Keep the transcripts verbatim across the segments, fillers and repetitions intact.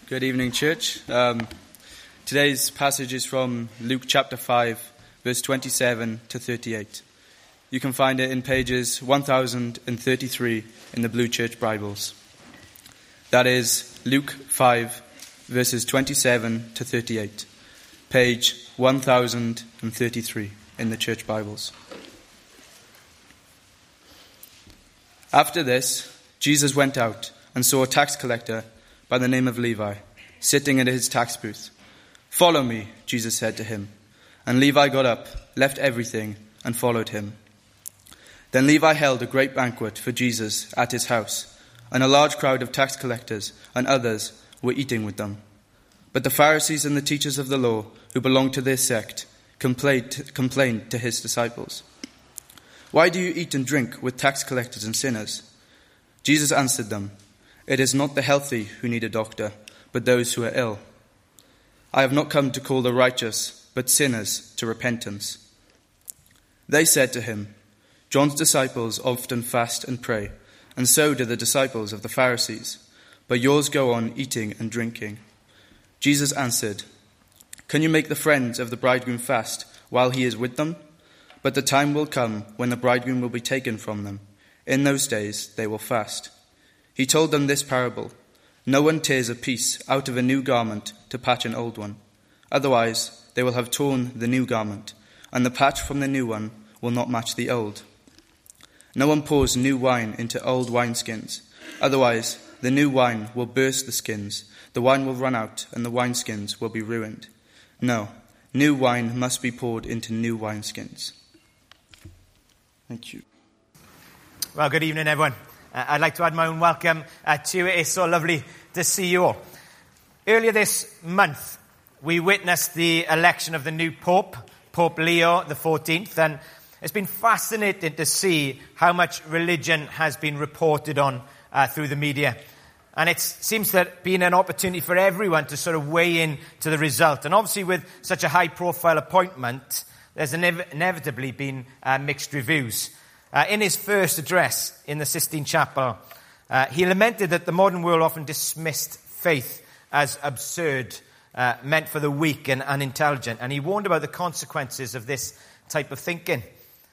Good evening, church. Um, today's passage is from Luke chapter five, verse twenty-seven to thirty-eight. You can find it in pages one thousand thirty-three in the Blue Church Bibles. That is Luke five, verses twenty-seven to thirty-eight, page one thousand thirty-three in the Church Bibles. After this, Jesus went out and saw a tax collector by the name of Levi, sitting at his tax booth. "Follow me," Jesus said to him. And Levi got up, left everything, and followed him. Then Levi held a great banquet for Jesus at his house, and a large crowd of tax collectors and others were eating with them. But the Pharisees and the teachers of the law, who belonged to this sect, complained, complained to his disciples, "Why do you eat and drink with tax collectors and sinners?" Jesus answered them, "It is not the healthy who need a doctor, but those who are ill. I have not come to call the righteous, but sinners to repentance." They said to him, "John's disciples often fast and pray, and so do the disciples of the Pharisees, but yours go on eating and drinking." Jesus answered, "Can you make the friends of the bridegroom fast while he is with them? But the time will come when the bridegroom will be taken from them. In those days they will fast." He told them this parable: "No one tears a piece out of a new garment to patch an old one. Otherwise, they will have torn the new garment, and the patch from the new one will not match the old. No one pours new wine into old wineskins. Otherwise, the new wine will burst the skins, the wine will run out, and the wineskins will be ruined. No, new wine must be poured into new wineskins." Thank you. Well, good evening, everyone. Uh, I'd like to add my own welcome uh, to you. It's so lovely to see you all. Earlier this month, we witnessed the election of the new Pope, Pope Leo the fourteenth, and it's been fascinating to see how much religion has been reported on uh, through the media. And it seems to have been an opportunity for everyone to sort of weigh in to the result. And obviously with such a high-profile appointment, there's inev- inevitably been uh, mixed reviews. Uh, in his first address in the Sistine Chapel, uh, he lamented that the modern world often dismissed faith as absurd, uh, meant for the weak and unintelligent. And he warned about the consequences of this type of thinking.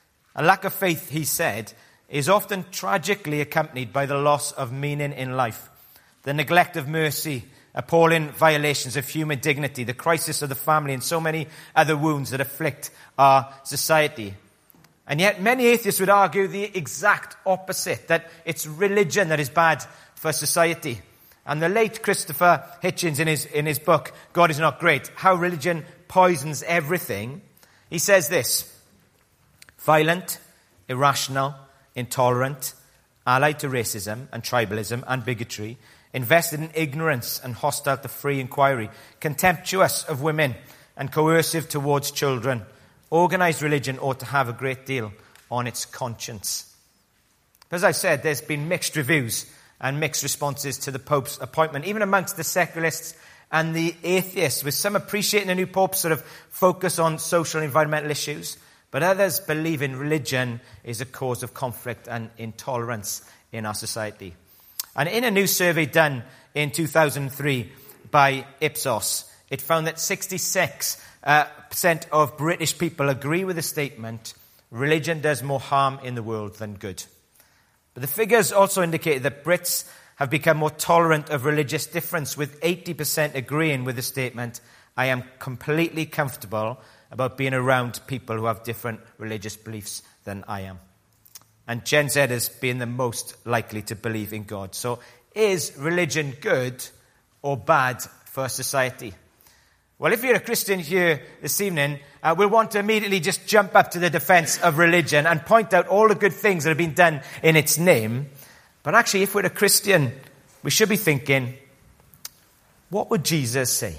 A lack of faith, he said, is often tragically accompanied by the loss of meaning in life, the neglect of mercy, appalling violations of human dignity, the crisis of the family, and so many other wounds that afflict our society. And yet many atheists would argue the exact opposite, that it's religion that is bad for society. And the late Christopher Hitchens, in his, in his book, God is Not Great, How Religion Poisons Everything, he says this: violent, irrational, intolerant, allied to racism and tribalism and bigotry, invested in ignorance and hostile to free inquiry, contemptuous of women and coercive towards children. Organized religion ought to have a great deal on its conscience. As I said, there's been mixed reviews and mixed responses to the Pope's appointment, even amongst the secularists and the atheists, with some appreciating the new Pope's sort of focus on social and environmental issues, but others believing religion is a cause of conflict and intolerance in our society. And in a new survey done in two thousand three by Ipsos, it found that sixty-six uh, percent of British people agree with the statement, religion does more harm in the world than good. But the figures also indicate that Brits have become more tolerant of religious difference, with eighty percent agreeing with the statement, I am completely comfortable about being around people who have different religious beliefs than I am. And Gen Z is being the most likely to believe in God. So is religion good or bad for society? Well, if you're a Christian here this evening, uh, we'll want to immediately just jump up to the defense of religion and point out all the good things that have been done in its name. But actually, if we're a Christian, we should be thinking, what would Jesus say?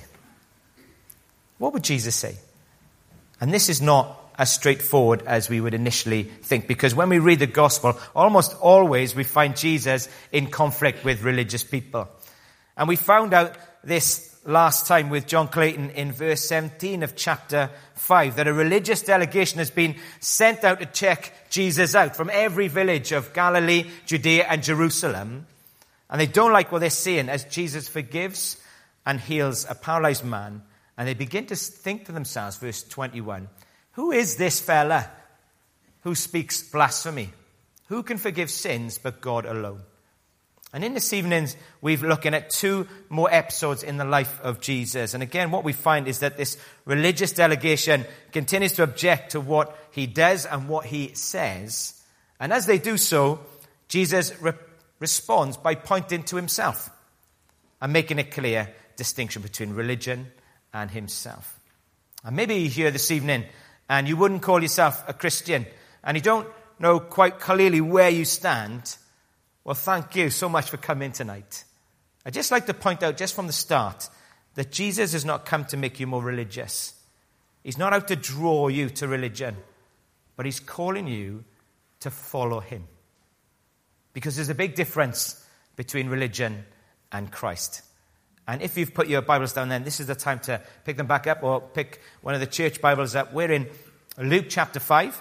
What would Jesus say? And this is not as straightforward as we would initially think, because when we read the gospel, almost always we find Jesus in conflict with religious people. And we found out this last time with John Clayton in verse seventeen of chapter five, that a religious delegation has been sent out to check Jesus out from every village of Galilee, Judea, and Jerusalem. And they don't like what they're seeing as Jesus forgives and heals a paralyzed man. And they begin to think to themselves, verse twenty-one, who is this fella who speaks blasphemy? Who can forgive sins but God alone? And in this evening's, we're looking at two more episodes in the life of Jesus. And again, what we find is that this religious delegation continues to object to what he does and what he says. And as they do so, Jesus re- responds by pointing to himself and making a clear distinction between religion and himself. And maybe you're here this evening and you wouldn't call yourself a Christian and you don't know quite clearly where you stand. Well, thank you so much for coming tonight. I'd just like to point out just from the start that Jesus has not come to make you more religious. He's not out to draw you to religion, but he's calling you to follow him. Because there's a big difference between religion and Christ. And if you've put your Bibles down then, this is the time to pick them back up or pick one of the church Bibles up. We're in Luke chapter five.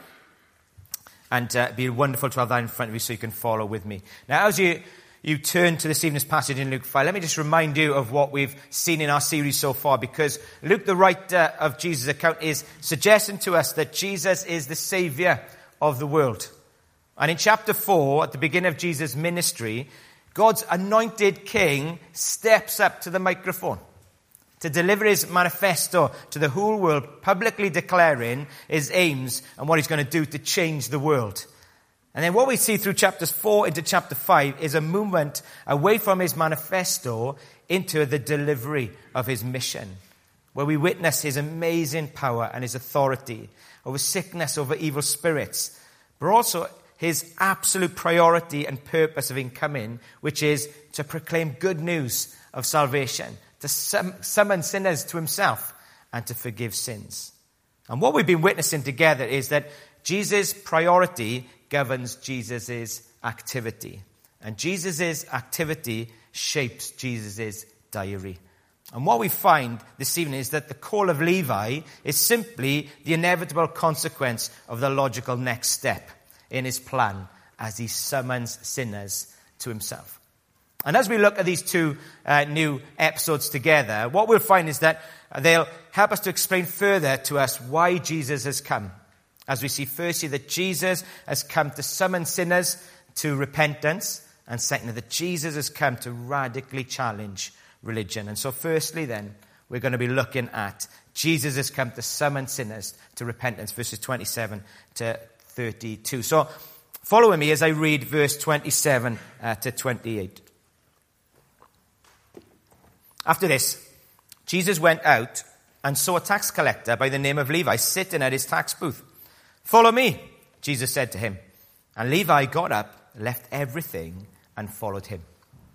And uh, it'd be wonderful to have that in front of you so you can follow with me. Now, as you, you turn to this evening's passage in Luke five, let me just remind you of what we've seen in our series so far, because Luke, the writer of Jesus' account, is suggesting to us that Jesus is the Savior of the world. And in chapter four, at the beginning of Jesus' ministry, God's anointed king steps up to the microphone to deliver his manifesto to the whole world, publicly declaring his aims and what he's going to do to change the world. And then what we see through chapters four into chapter five is a movement away from his manifesto into the delivery of his mission, where we witness his amazing power and his authority over sickness, over evil spirits, but also his absolute priority and purpose of him coming, which is to proclaim good news of salvation, to summon sinners to himself and to forgive sins. And what we've been witnessing together is that Jesus' priority governs Jesus' activity. And Jesus' activity shapes Jesus' diary. And what we find this evening is that the call of Levi is simply the inevitable consequence of the logical next step in his plan as he summons sinners to himself. And as we look at these two uh, new episodes together, what we'll find is that they'll help us to explain further to us why Jesus has come. As we see firstly that Jesus has come to summon sinners to repentance, and secondly that Jesus has come to radically challenge religion. And so firstly then, we're going to be looking at Jesus has come to summon sinners to repentance, verses twenty-seven to thirty-two. So follow me as I read verse twenty-seven uh, to twenty-eight. After this, Jesus went out and saw a tax collector by the name of Levi sitting at his tax booth. Follow me, Jesus said to him. And Levi got up, left everything, and followed him.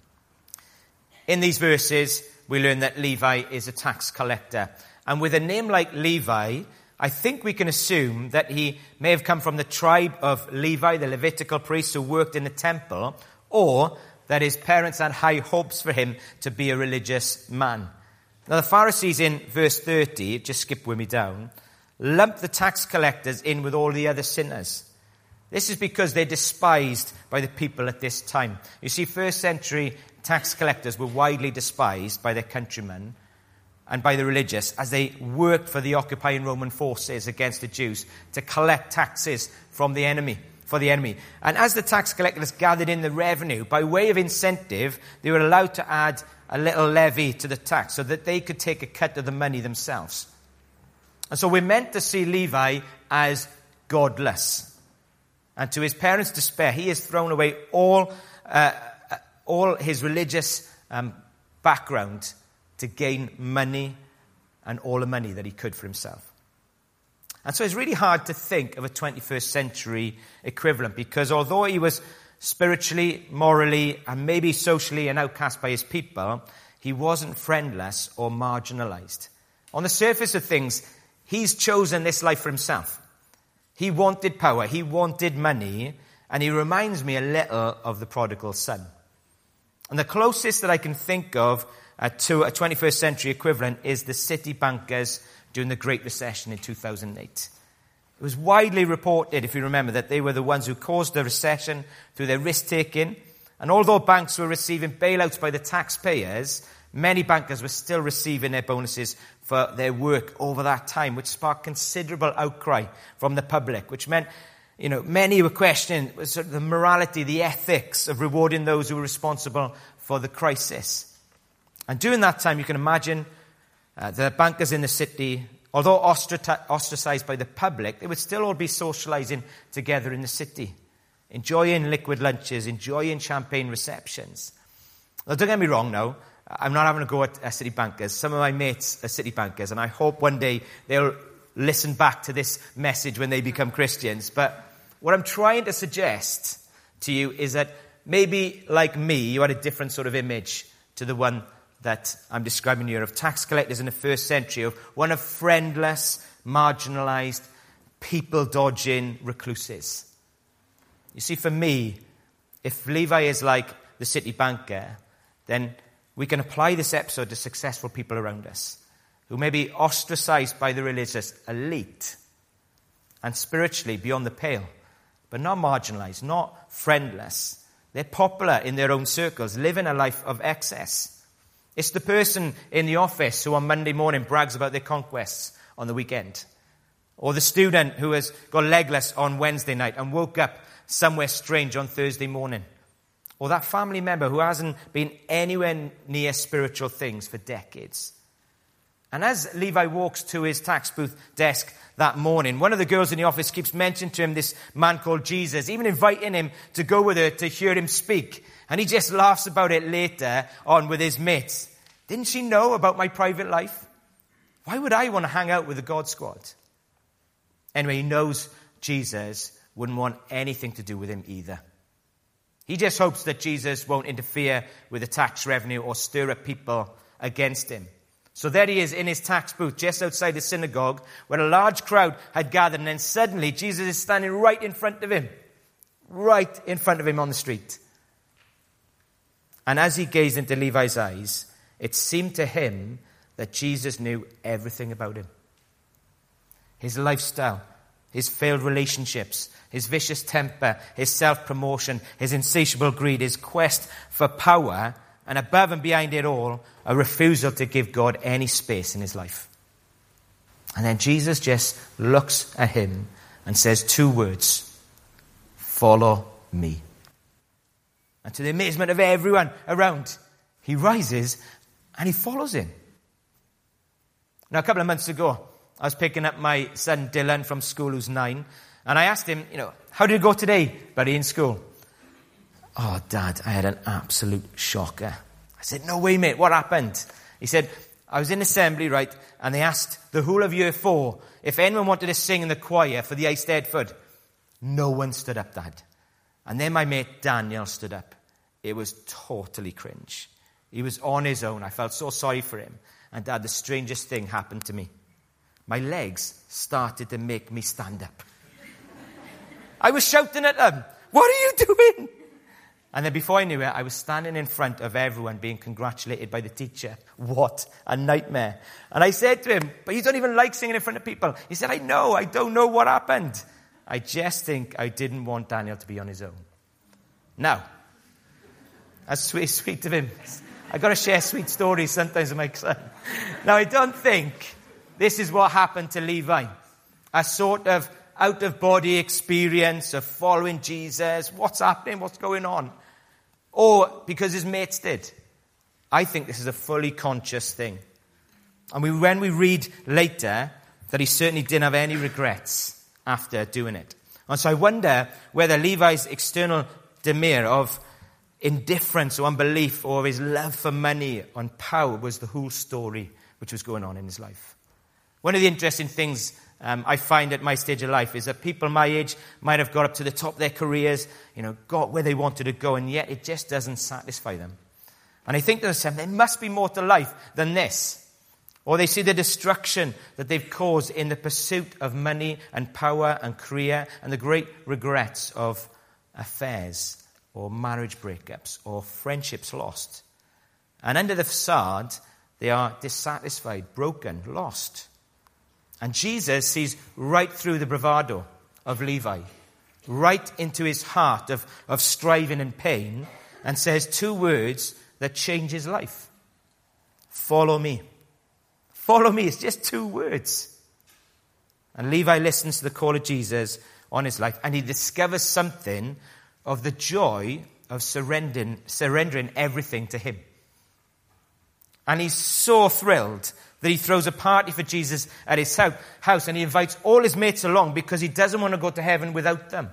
In these verses, we learn that Levi is a tax collector. And with a name like Levi, I think we can assume that he may have come from the tribe of Levi, the Levitical priests who worked in the temple, or that his parents had high hopes for him to be a religious man. Now the Pharisees in verse thirty, just skip with me down, lumped the tax collectors in with all the other sinners. This is because they're despised by the people at this time. You see, first century tax collectors were widely despised by their countrymen and by the religious as they worked for the occupying Roman forces against the Jews to collect taxes from the enemy. for the enemy. And as the tax collectors gathered in the revenue, by way of incentive, they were allowed to add a little levy to the tax so that they could take a cut of the money themselves. And so we're meant to see Levi as godless. And to his parents' despair, he has thrown away all, uh, all his religious um, background to gain money and all the money that he could for himself. And so it's really hard to think of a twenty-first century equivalent, because although he was spiritually, morally, and maybe socially an outcast by his people, he wasn't friendless or marginalized. On the surface of things, he's chosen this life for himself. He wanted power, he wanted money, and he reminds me a little of the prodigal son. And the closest that I can think of uh, to a twenty-first century equivalent is the city bankers during the Great Recession in two thousand eight. It was widely reported, if you remember, that they were the ones who caused the recession through their risk-taking. And although banks were receiving bailouts by the taxpayers, many bankers were still receiving their bonuses for their work over that time, which sparked considerable outcry from the public, which meant, you know, many were questioning sort of the morality, the ethics of rewarding those who were responsible for the crisis. And during that time, you can imagine uh, the bankers in the city, although ostracized by the public, they would still all be socializing together in the city, enjoying liquid lunches, enjoying champagne receptions. Now, don't get me wrong now, I'm not having a go at uh, city bankers. Some of my mates are city bankers, and I hope one day they'll listen back to this message when they become Christians. But what I'm trying to suggest to you is that maybe, like me, you had a different sort of image to the one that I'm describing here of tax collectors in the first century, of one of friendless, marginalized, people-dodging recluses. You see, for me, if Levi is like the city banker, then we can apply this episode to successful people around us who may be ostracized by the religious elite and spiritually beyond the pale, but not marginalized, not friendless. They're popular in their own circles, living a life of excess. It's the person in the office who on Monday morning brags about their conquests on the weekend. Or the student who has got legless on Wednesday night and woke up somewhere strange on Thursday morning. Or that family member who hasn't been anywhere near spiritual things for decades. And as Levi walks to his tax booth desk that morning, one of the girls in the office keeps mentioning to him this man called Jesus, even inviting him to go with her to hear him speak. And he just laughs about it later on with his mates. Didn't she know about my private life? Why would I want to hang out with the God Squad? Anyway, he knows Jesus wouldn't want anything to do with him either. He just hopes that Jesus won't interfere with the tax revenue or stir up people against him. So there he is in his tax booth just outside the synagogue where a large crowd had gathered, and then suddenly Jesus is standing right in front of him. Right in front of him on the street. And as he gazed into Levi's eyes, it seemed to him that Jesus knew everything about him. His lifestyle, his failed relationships, his vicious temper, his self-promotion, his insatiable greed, his quest for power, and above and behind it all, a refusal to give God any space in his life. And then Jesus just looks at him and says two words, "Follow me." And to the amazement of everyone around, he rises and he follows him. Now, a couple of months ago, I was picking up my son Dylan from school, who's nine, and I asked him, you know, how did it go today, buddy, in school? "Oh, Dad, I had an absolute shocker." I said, "No way, mate, what happened?" He said, "I was in assembly, right, and they asked the whole of year four if anyone wanted to sing in the choir for the Eisteddfod. No one stood up, Dad. And then my mate Daniel stood up. It was totally cringe. He was on his own. I felt so sorry for him. And Dad, the strangest thing happened to me. My legs started to make me stand up. I was shouting at them, 'What are you doing?' And then before I knew it, I was standing in front of everyone being congratulated by the teacher. What a nightmare." And I said to him, "But you don't even like singing in front of people." He said, "I know, I don't know what happened. I just think I didn't want Daniel to be on his own." Now, that's sweet, sweet of him. I've got to share sweet stories sometimes with my son. Now, I don't think this is what happened to Levi. A sort of out-of-body experience of following Jesus. What's happening? What's going on? Or because his mates did. I think this is a fully conscious thing. And we, when we read later that he certainly didn't have any regrets after doing it. And so I wonder whether Levi's external demeanor of indifference or unbelief or his love for money and power was the whole story which was going on in his life. One of the interesting things um, I find at my stage of life is that people my age might have got up to the top of their careers, you know, got where they wanted to go, and yet it just doesn't satisfy them. And I think to themselves, there must be more to life than this. Or they see the destruction that they've caused in the pursuit of money and power and career and the great regrets of affairs or marriage breakups or friendships lost. And under the facade, they are dissatisfied, broken, lost. And Jesus sees right through the bravado of Levi, right into his heart of, of striving and pain, and says two words that change his life. follow me. Follow me. It's just two words. And Levi listens to the call of Jesus on his life, and he discovers something of the joy of surrendering, surrendering everything to him. And he's so thrilled that he throws a party for Jesus at his house, and he invites all his mates along because he doesn't want to go to heaven without them.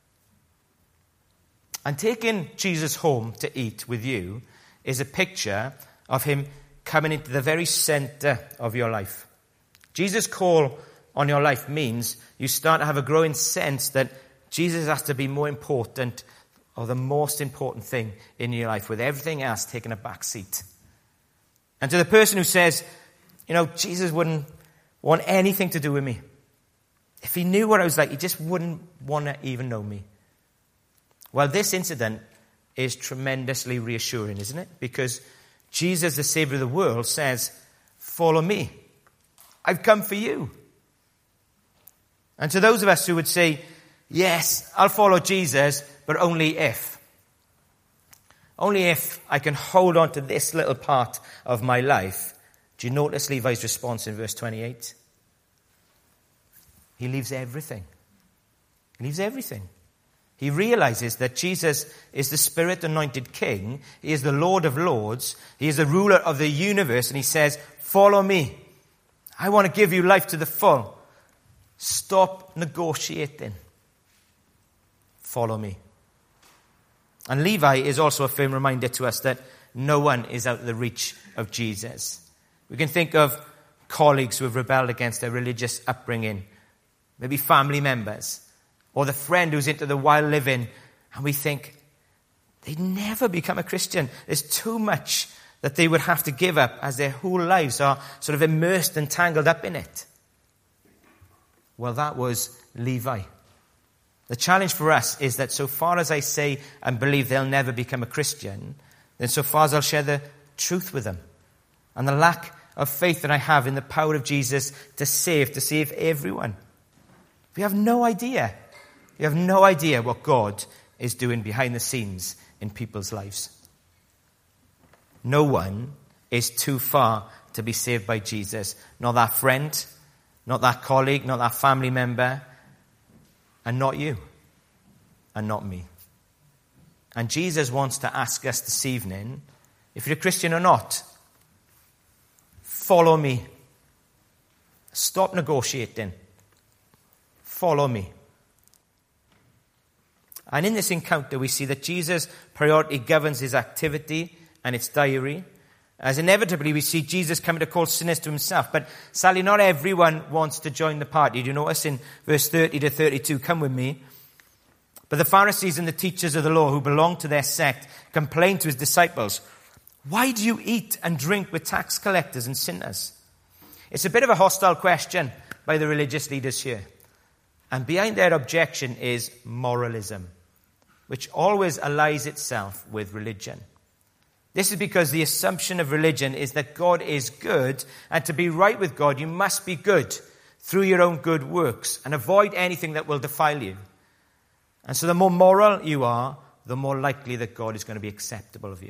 And taking Jesus home to eat with you is a picture of him coming into the very center of your life. Jesus' call on your life means you start to have a growing sense that Jesus has to be more important, or the most important thing in your life, with everything else taking a back seat. And to the person who says, you know, Jesus wouldn't want anything to do with me. If he knew what I was like, he just wouldn't want to even know me. Well, this incident is tremendously reassuring, isn't it? Because Jesus, the Savior of the world, says, follow me. I've come for you. And to those of us who would say, yes, I'll follow Jesus, but only if. Only if I can hold on to this little part of my life. Do you notice Levi's response in verse twenty-eight? He leaves everything. He leaves everything. He realizes that Jesus is the Spirit-anointed King. He is the Lord of Lords. He is the ruler of the universe. And he says, follow me. I want to give you life to the full. Stop negotiating. Follow me. And Levi is also a firm reminder to us that no one is out of the reach of Jesus. We can think of colleagues who have rebelled against their religious upbringing, maybe family members, or the friend who's into the wild living, and we think they'd never become a Christian. There's too much that they would have to give up, as their whole lives are sort of immersed and tangled up in it. Well, that was Levi. The challenge for us is that so far as I say and believe they'll never become a Christian, then so far as I'll share the truth with them. And the lack of faith that I have in the power of Jesus to save, to save everyone. We have no idea. We have no idea what God is doing behind the scenes in people's lives. No one is too far to be saved by Jesus. Not that friend, not that colleague, not that family member, and not you, and not me. And Jesus wants to ask us this evening, if you're a Christian or not, follow me. Stop negotiating. Follow me. And in this encounter, we see that Jesus' priority governs his activity and its diary. As inevitably, we see Jesus coming to call sinners to himself. But sadly, not everyone wants to join the party. Do you notice in verse thirty to thirty-two? Come with me. But the Pharisees and the teachers of the law who belonged to their sect complained to his disciples, why do you eat and drink with tax collectors and sinners? It's a bit of a hostile question by the religious leaders here. And behind their objection is moralism, which always allies itself with religion. This is because the assumption of religion is that God is good, and to be right with God, you must be good through your own good works and avoid anything that will defile you. And so the more moral you are, the more likely that God is going to be acceptable of you.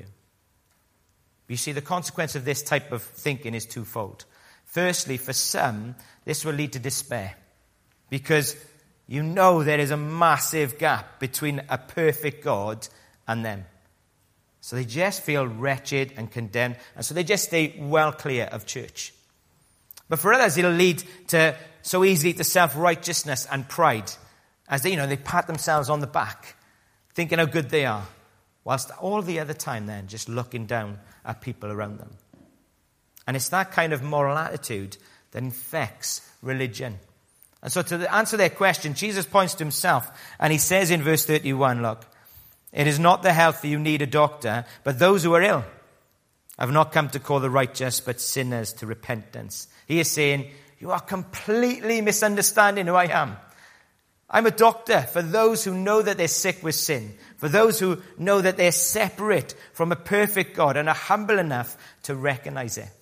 You see, the consequence of this type of thinking is twofold. Firstly, for some, this will lead to despair, because you know there is a massive gap between a perfect God and them. So they just feel wretched and condemned, and so they just stay well clear of church. But for others, it'll lead to so easily to self-righteousness and pride, as they, you know, they pat themselves on the back, thinking how good they are, whilst all the other time then just looking down at people around them. And it's that kind of moral attitude that infects religion. And so to answer their question, Jesus points to himself, and he says in verse thirty-one, look, it is not the healthy who need a doctor, but those who are ill. I have not come to call the righteous, but sinners to repentance. He is saying, you are completely misunderstanding who I am. I'm a doctor for those who know that they're sick with sin, for those who know that they're separate from a perfect God and are humble enough to recognize it.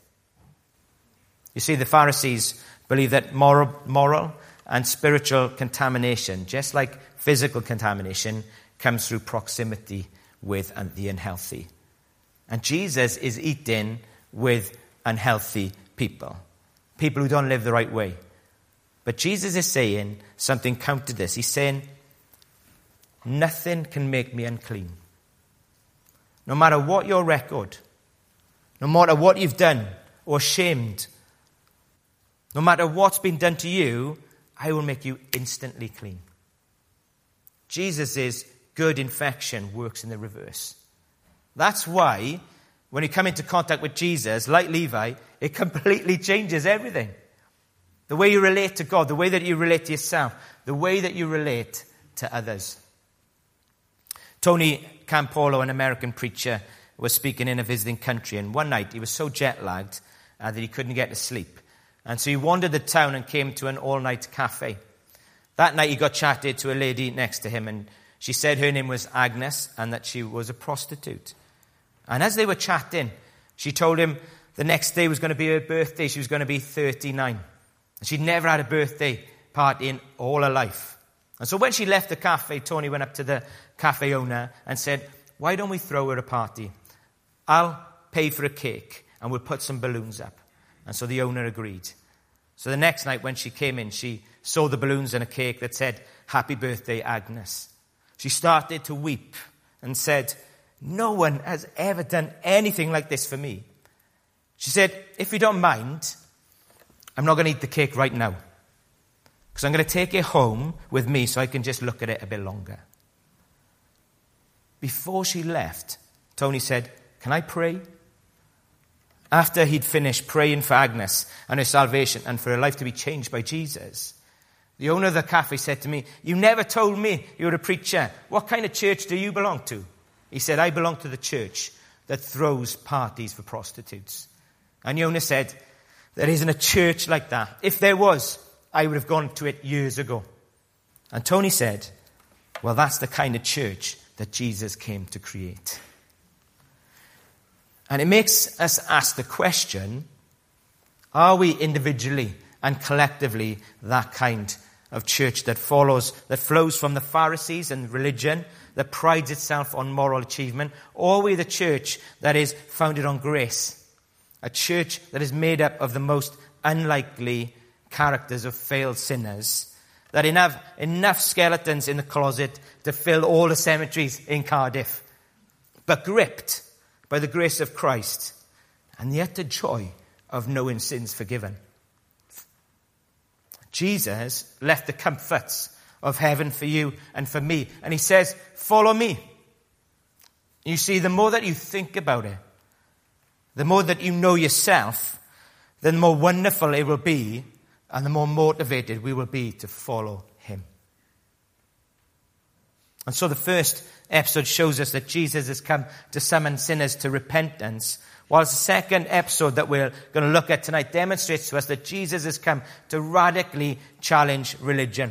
You see, the Pharisees believe that moral, moral and spiritual contamination, just like physical contamination, comes through proximity with the unhealthy. And Jesus is eating with unhealthy people, people who don't live the right way. But Jesus is saying something counter to this. He's saying, nothing can make me unclean. No matter what your record, no matter what you've done or shamed, no matter what's been done to you, I will make you instantly clean. Jesus' good infection works in the reverse. That's why when you come into contact with Jesus, like Levi, it completely changes everything. The way you relate to God, the way that you relate to yourself, the way that you relate to others. Tony Campolo, an American preacher, was speaking in a visiting country, and one night he was so jet-lagged uh, that he couldn't get to sleep. And so he wandered the town and came to an all-night cafe. That night he got chatted to a lady next to him, and she said her name was Agnes and that she was a prostitute. And as they were chatting, she told him the next day was going to be her birthday. She was going to be thirty-nine. And she'd never had a birthday party in all her life. And so when she left the cafe, Tony went up to the cafe owner and said, why don't we throw her a party? I'll pay for a cake and we'll put some balloons up. And so the owner agreed. So the next night when she came in, she saw the balloons and a cake that said, happy birthday, Agnes. She started to weep and said, no one has ever done anything like this for me. She said, if you don't mind, I'm not going to eat the cake right now, because I'm going to take it home with me so I can just look at it a bit longer. Before she left, Tony said, can I pray? After he'd finished praying for Agnes and her salvation and for her life to be changed by Jesus, the owner of the cafe said to me, you never told me you were a preacher. What kind of church do you belong to? He said, I belong to the church that throws parties for prostitutes. And the owner said, there isn't a church like that. If there was, I would have gone to it years ago. And Tony said, well, that's the kind of church that Jesus came to create. And it makes us ask the question, are we individually and collectively that kind of church that follows, that flows from the Pharisees and religion, that prides itself on moral achievement? Or are we the church that is founded on grace? A church that is made up of the most unlikely characters of failed sinners, that have enough skeletons in the closet to fill all the cemeteries in Cardiff, but gripped by the grace of Christ and the utter joy of knowing sins forgiven. Jesus left the comforts of heaven for you and for me, and he says, follow me. You see, the more that you think about it, the more that you know yourself, then the more wonderful it will be, and the more motivated we will be to follow him. And so the first episode shows us that Jesus has come to summon sinners to repentance, whilst the second episode that we're going to look at tonight demonstrates to us that Jesus has come to radically challenge religion.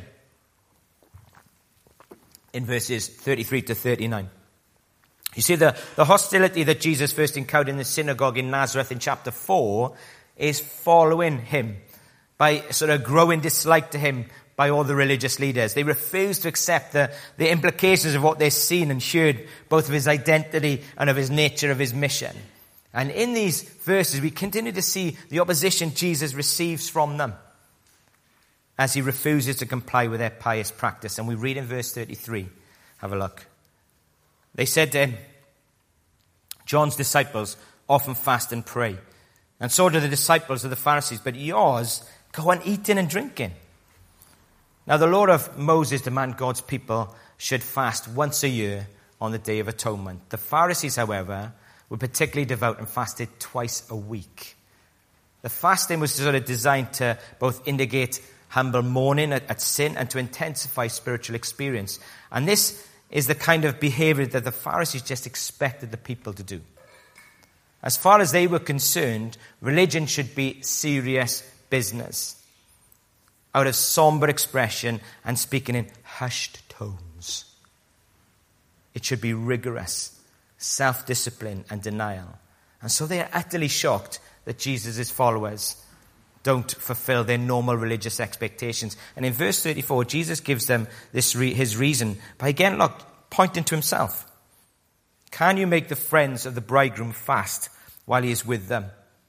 In verses thirty-three to thirty-nine. You see, the, the hostility that Jesus first encountered in the synagogue in Nazareth in chapter four is following him by sort of growing dislike to him by all the religious leaders. They refuse to accept the, the implications of what they've seen and heard, both of his identity and of his nature, of his mission. And in these verses, we continue to see the opposition Jesus receives from them as he refuses to comply with their pious practice. And we read in verse thirty-three. Have a look. They said to him, John's disciples often fast and pray, and so do the disciples of the Pharisees, but yours go on eating and drinking. Now the law of Moses demanded God's people should fast once a year on the Day of Atonement. The Pharisees, however, were particularly devout and fasted twice a week. The fasting was sort of designed to both indicate humble mourning at, at sin and to intensify spiritual experience. And this is the kind of behavior that the Pharisees just expected the people to do. As far as they were concerned, religion should be serious business, out of somber expression and speaking in hushed tones. It should be rigorous, self-discipline and denial. And so they are utterly shocked that Jesus' followers don't fulfill their normal religious expectations. And in verse thirty-four, Jesus gives them this re- his reason by again look, pointing to himself. Can you make the friends of the bridegroom fast while he is with them?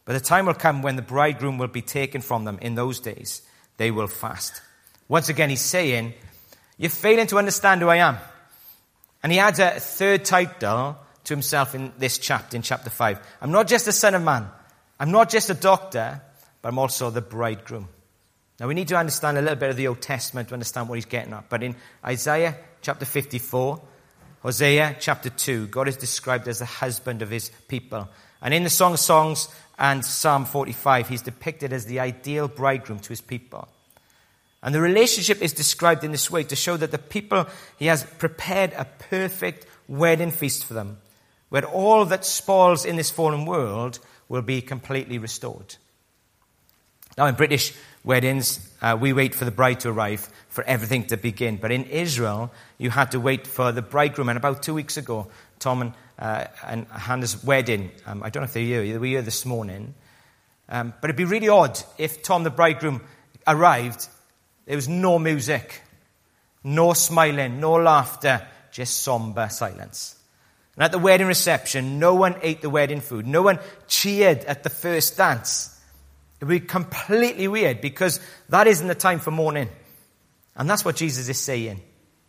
But the time will come when the bridegroom will be taken from them. In those days, they will fast. Once again, he's saying, you're failing to understand who I am. And he adds a third title to himself in this chapter, in chapter five. I'm not just the Son of Man. I'm not just a doctor, but I'm also the bridegroom. Now, we need to understand a little bit of the Old Testament to understand what he's getting at. But in Isaiah chapter fifty-four, Hosea chapter two, God is described as the husband of his people. And in the Song of Songs and Psalm forty-five, he's depicted as the ideal bridegroom to his people. And the relationship is described in this way to show that the people, he has prepared a perfect wedding feast for them, where all that spoils in this fallen world will be completely restored. Now, in British weddings, uh, we wait for the bride to arrive for everything to begin. But in Israel, you had to wait for the bridegroom. And about two weeks ago, Tom and, uh, and Hannah's wedding, um, I don't know if they're here, they were here this morning. Um, but it'd be really odd if Tom, the bridegroom, arrived. There was no music, no smiling, no laughter, just somber silence. And at the wedding reception, no one ate the wedding food. No one cheered at the first dance. It would be completely weird because that isn't the time for mourning. And that's what Jesus is saying.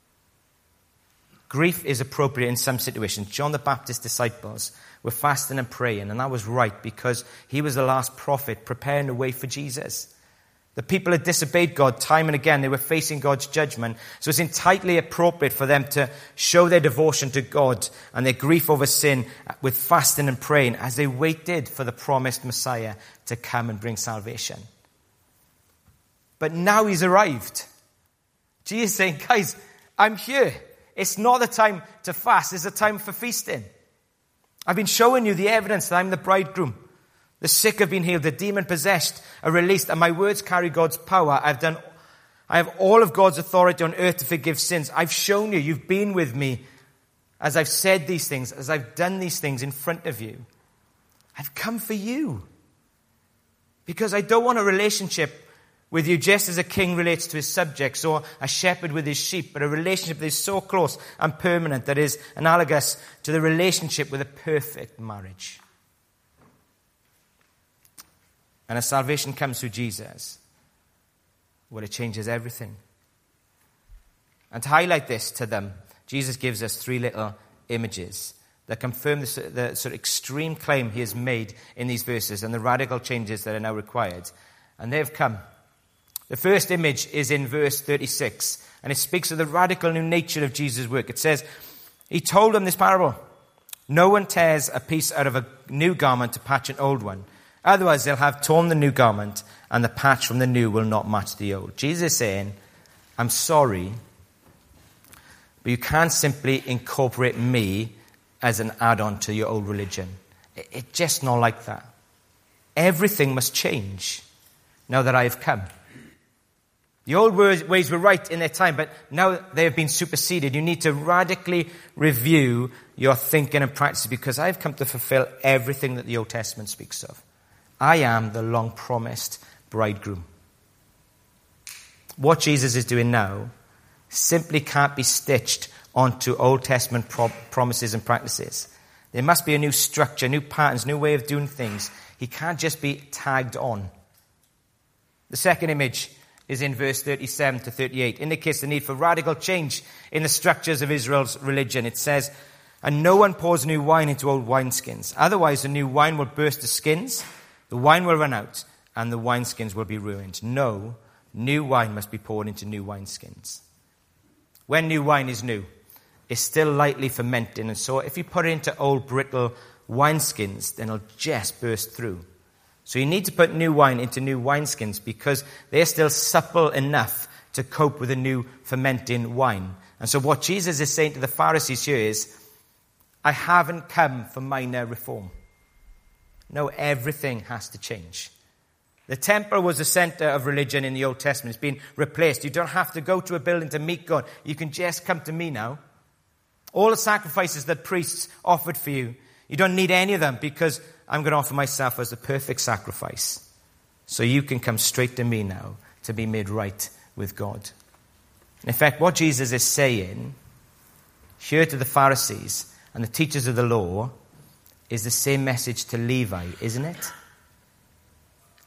Grief is appropriate in some situations. John the Baptist's disciples were fasting and praying, and that was right because he was the last prophet preparing the way for Jesus. The people had disobeyed God time and again. They were facing God's judgment. So it's entirely appropriate for them to show their devotion to God and their grief over sin with fasting and praying as they waited for the promised Messiah to come and bring salvation. But now he's arrived. Jesus is saying, guys, I'm here. It's not the time to fast. It's the time for feasting. I've been showing you the evidence that I'm the bridegroom. The sick have been healed, the demon-possessed are released, and my words carry God's power. I've done, I have all of God's authority on earth to forgive sins. I've shown you, you've been with me as I've said these things, as I've done these things in front of you. I've come for you. Because I don't want a relationship with you just as a king relates to his subjects or a shepherd with his sheep, but a relationship that is so close and permanent that is analogous to the relationship with a perfect marriage. And as salvation comes through Jesus, well, it changes everything. And to highlight this to them, Jesus gives us three little images that confirm the, the sort of extreme claim he has made in these verses and the radical changes that are now required. And they've come. The first image is in verse thirty-six, and it speaks of the radical new nature of Jesus' work. It says, he told them this parable. No one tears a piece out of a new garment to patch an old one. Otherwise, they'll have torn the new garment, and the patch from the new will not match the old. Jesus is saying, I'm sorry, but you can't simply incorporate me as an add-on to your old religion. It's just not like that. Everything must change now that I have come. The old ways were right in their time, but now they have been superseded. You need to radically review your thinking and practices because I have come to fulfill everything that the Old Testament speaks of. I am the long-promised bridegroom. What Jesus is doing now simply can't be stitched onto Old Testament pro- promises and practices. There must be a new structure, new patterns, new way of doing things. He can't just be tagged on. The second image is in verse thirty-seven to thirty-eight. Indicates the need for radical change in the structures of Israel's religion. It says, and no one pours new wine into old wineskins. Otherwise, the new wine will burst the skins. The wine will run out, and the wineskins will be ruined. No, new wine must be poured into new wineskins. When new wine is new, it's still lightly fermenting, and so if you put it into old brittle wineskins, then it'll just burst through. So you need to put new wine into new wineskins because they're still supple enough to cope with a new fermenting wine. And so what Jesus is saying to the Pharisees here is, I haven't come for minor reform. No, everything has to change. The temple was the center of religion in the Old Testament. It's been replaced. You don't have to go to a building to meet God. You can just come to me now. All the sacrifices that priests offered for you, you don't need any of them because I'm going to offer myself as the perfect sacrifice. So you can come straight to me now to be made right with God. In fact, what Jesus is saying here to the Pharisees and the teachers of the law is the same message to Levi, isn't it?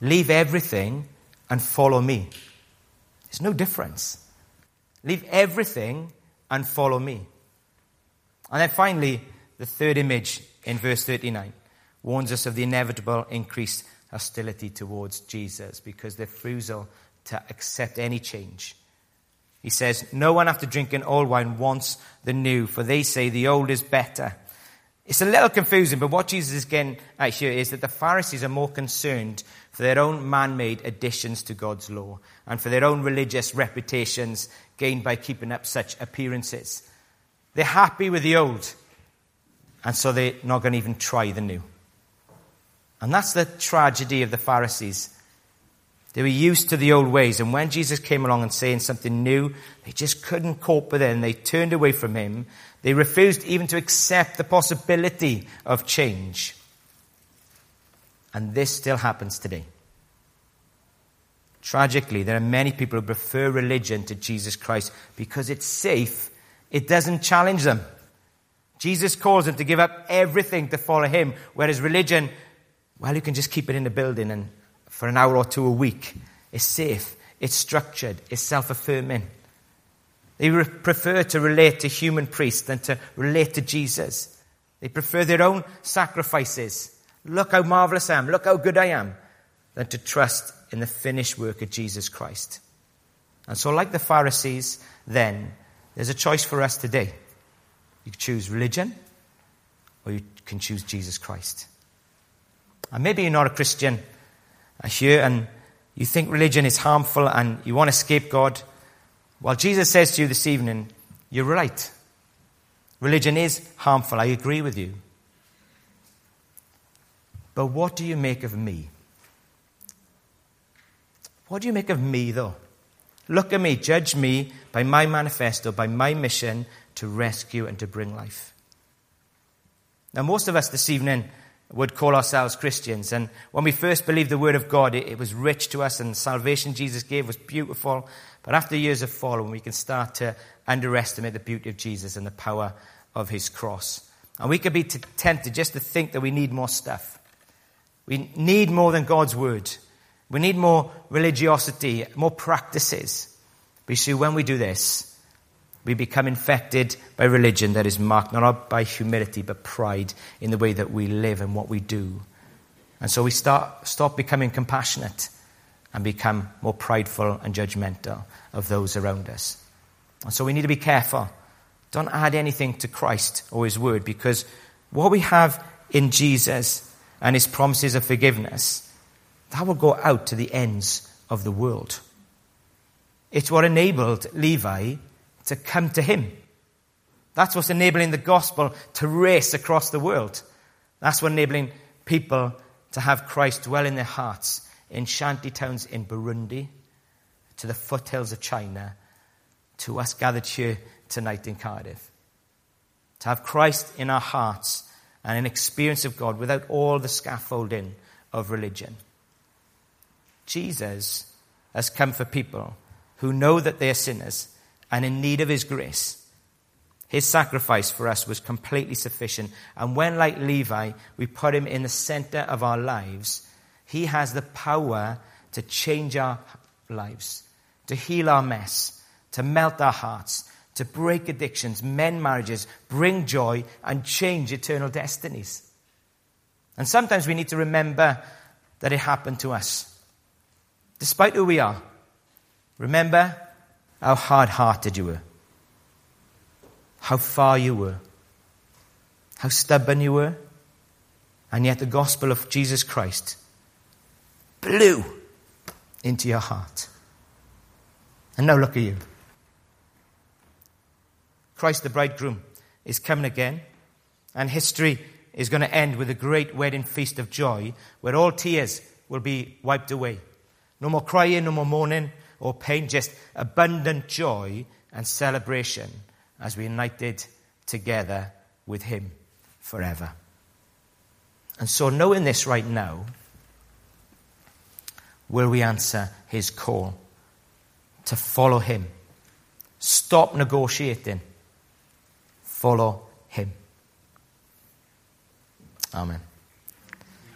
Leave everything and follow me. There's no difference. Leave everything and follow me. And then finally, the third image in verse thirty-nine warns us of the inevitable increased hostility towards Jesus because their refusal to accept any change. He says, no one after drinking old wine wants the new, for they say the old is better. It's a little confusing, but what Jesus is getting at here is that the Pharisees are more concerned for their own man-made additions to God's law and for their own religious reputations gained by keeping up such appearances. They're happy with the old, and so they're not going to even try the new. And that's the tragedy of the Pharisees. They were used to the old ways, and when Jesus came along and saying something new, they just couldn't cope with it, and they turned away from him. They refused even to accept the possibility of change. And this still happens today. Tragically, there are many people who prefer religion to Jesus Christ because it's safe. It doesn't challenge them. Jesus calls them to give up everything to follow him, whereas religion, well, you can just keep it in the building and for an hour or two a week. It's safe, it's structured, it's self-affirming. They re- prefer to relate to human priests than to relate to Jesus. They prefer their own sacrifices. Look how marvelous I am, look how good I am, than to trust in the finished work of Jesus Christ. And so like the Pharisees then, there's a choice for us today. You can choose religion, or you can choose Jesus Christ. And maybe you're not a Christian here, and you think religion is harmful, and you want to escape God. Well, Jesus says to you this evening, you're right. Religion is harmful. I agree with you. But what do you make of me? What do you make of me, though? Look at me, judge me by my manifesto, by my mission to rescue and to bring life. Now, most of us this evening would call ourselves Christians. And when we first believed the word of God, it, it was rich to us, and the salvation Jesus gave was beautiful. But after years of following, we can start to underestimate the beauty of Jesus and the power of his cross. And we could be t- tempted just to think that we need more stuff. We need more than God's word. We need more religiosity, more practices. But you see, when we do this, we become infected by religion that is marked not by humility but pride in the way that we live and what we do. And so we start stop becoming compassionate and become more prideful and judgmental of those around us. And so we need to be careful. Don't add anything to Christ or his word, because what we have in Jesus and his promises of forgiveness, that will go out to the ends of the world. It's what enabled Levi to come to him. That's what's enabling the gospel to race across the world. That's what enabling people to have Christ dwell in their hearts in shanty towns in Burundi, to the foothills of China, to us gathered here tonight in Cardiff. To have Christ in our hearts and an experience of God without all the scaffolding of religion. Jesus has come for people who know that they are sinners and in need of his grace. His sacrifice for us was completely sufficient. And when, like Levi, we put him in the center of our lives, he has the power to change our lives, to heal our mess, to melt our hearts, to break addictions, mend marriages, bring joy, and change eternal destinies. And sometimes we need to remember that it happened to us. Despite who we are, remember how hard-hearted you were, how far you were, how stubborn you were, and yet the gospel of Jesus Christ blew into your heart. And now look at you. Christ the bridegroom is coming again, and history is going to end with a great wedding feast of joy where all tears will be wiped away. No more crying, no more mourning or pain, just abundant joy and celebration as we're united together with him forever. And so, knowing this right now, will we answer his call to follow him? Stop negotiating. Follow him. Amen.